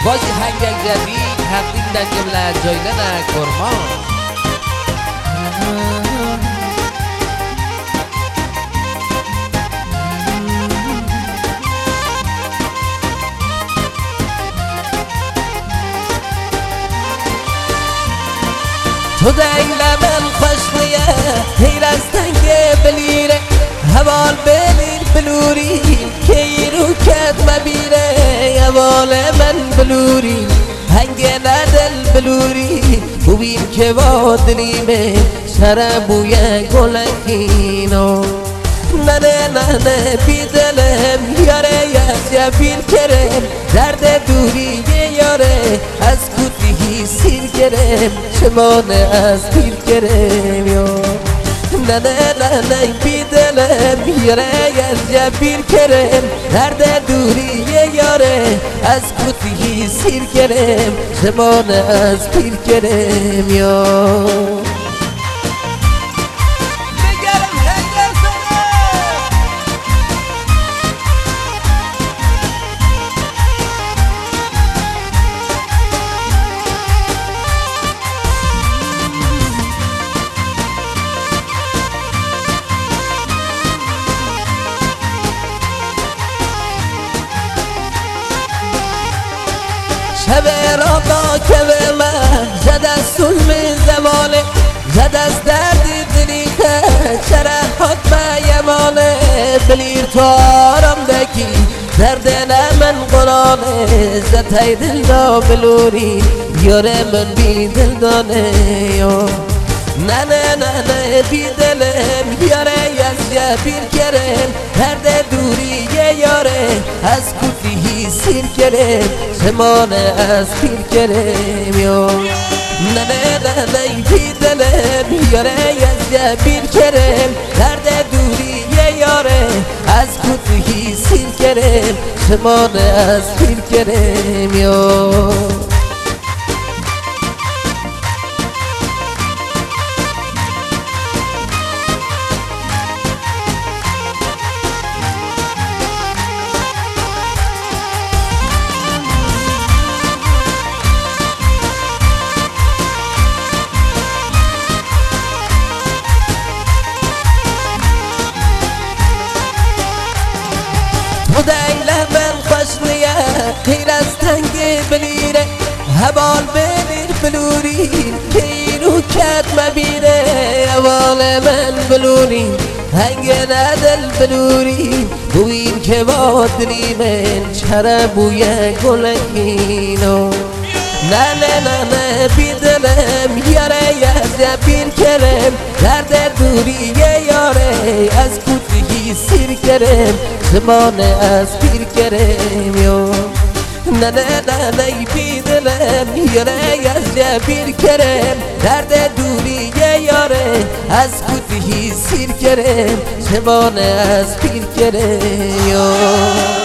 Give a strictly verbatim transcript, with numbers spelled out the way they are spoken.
بازی هنگل جدید تقدیم در جمله جایلن کرمان. تو دیل من خوش میه هیر از تنگ بلیره حوال بلیر بلوری که رو کت مبیره حوال من بلوری هنگ ندل بلوری بویم که با دلیمه شربوی گلکینو نه نه نه نه بی دلم یاره یا بیل کرم درد دوری یاره از کودی سیر گرم شمانه از پیر گرم یا نه نه نه نه بی دلم یاره یا بیل کرم درد دوری یاره از کودی سیر گرم شمانه از پیر گرم یا شب را با که به من زد از سلم زمانه زد از دردی دلی که چرا حکم یمانه بلیر تو آرام دکی درد من قرانه زد های دل دا بلوری یاره من بی دل دانه نه نه نه نه بی دلم یاره از جبیر کرم درد دوری یاره از کفی سیر کرم شمانه از پیر کرم یا نه نه نه نه بی دلم یاره از جبیر کرم درد دوری یاره از کفی سیر کرم شمانه از پیر کرم یا دیل من خوش نیه خیر از تنگ بلیره حوال بلیر بلوری که رو کت مبیره حوال من بلوری هنگ ندل بلوری بوین که با دلی من چرا بوی گلکینو نه نه نه نه بی دلم یاره از بیر کرم درد دوری یاره از کودی سیر کرم زمانه از پیر کرم یا نه نه نه نه بی دلم یاره از بیر کرم درد دوری یاره از کودی سیر کرم زمانه از پیر کرم یا